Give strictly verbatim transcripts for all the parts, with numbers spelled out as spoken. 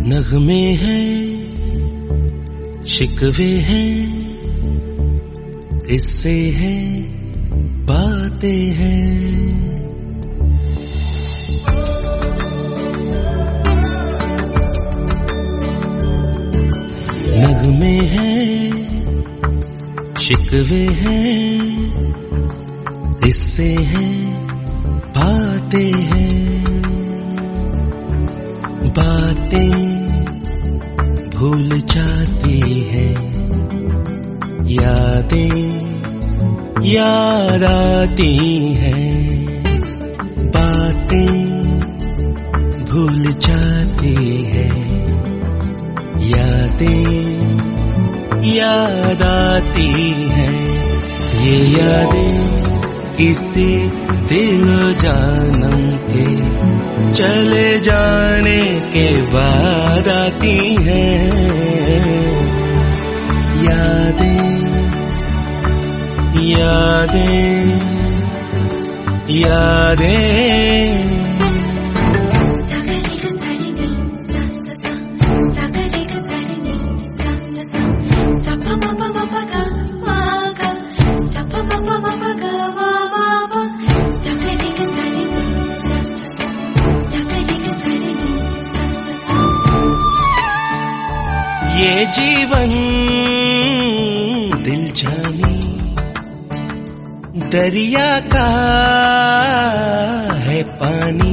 नगमे हैं, शिकवे हैं, किस्से हैं, बातें हैं। नगमे हैं, शिकवे हैं, किस्से हैं, बातें हैं। बातें भूल जाती हैं, यादें याद आती हैं। बातें भूल जाती हैं, यादें याद आती हैं। ये यादें किसी दिल जानम के चले जाने के बाद आती हैं। यादें यादें यादें ये जीवन दिल जानी दरिया का है पानी।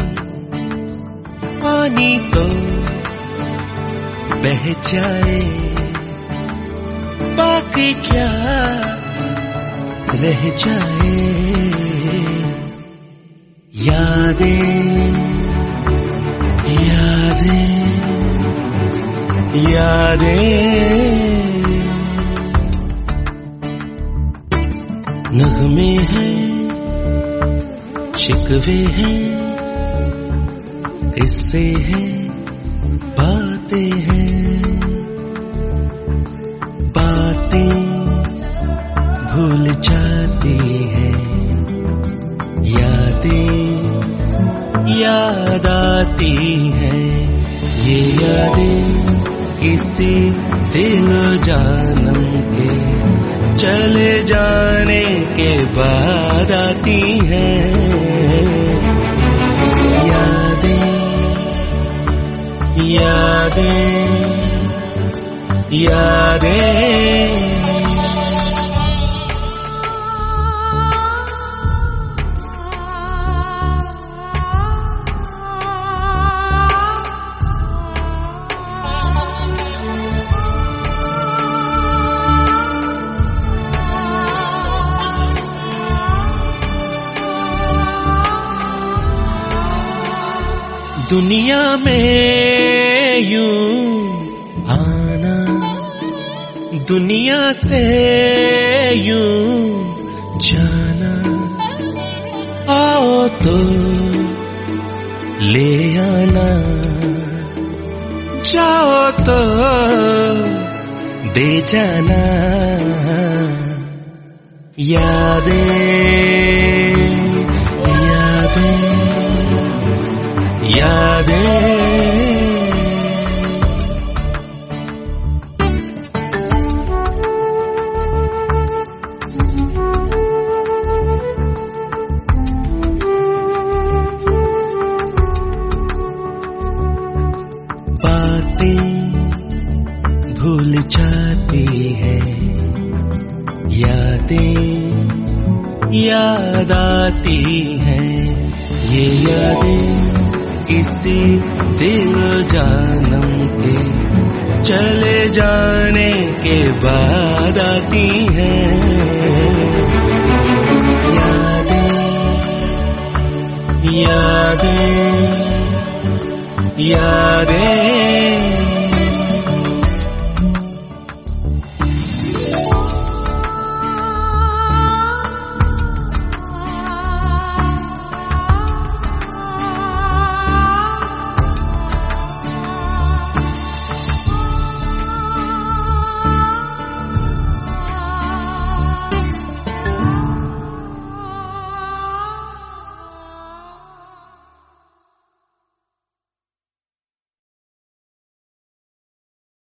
पानी तो बह जाए, बाकी क्या रह जाए। यादें यादें यादें नगमे हैं, शिकवे हैं, किस्से हैं, बातें हैं। बातें भूल जाती हैं, यादें याद आती हैं। ये यादें किसी दिल जानम के चले जाने के बाद आती हैं। यादें यादें यादें दुनिया में यूं आना, दुनिया से यूं जाना। आओ तो ले आना, चाहो तो दे जाना। यादें यादें यादें बातें भूल जाती हैं, यादें याद आती हैं। ये यादें किसी दिल जानम के चले जाने के बाद आती हैं। यादें यादें यादें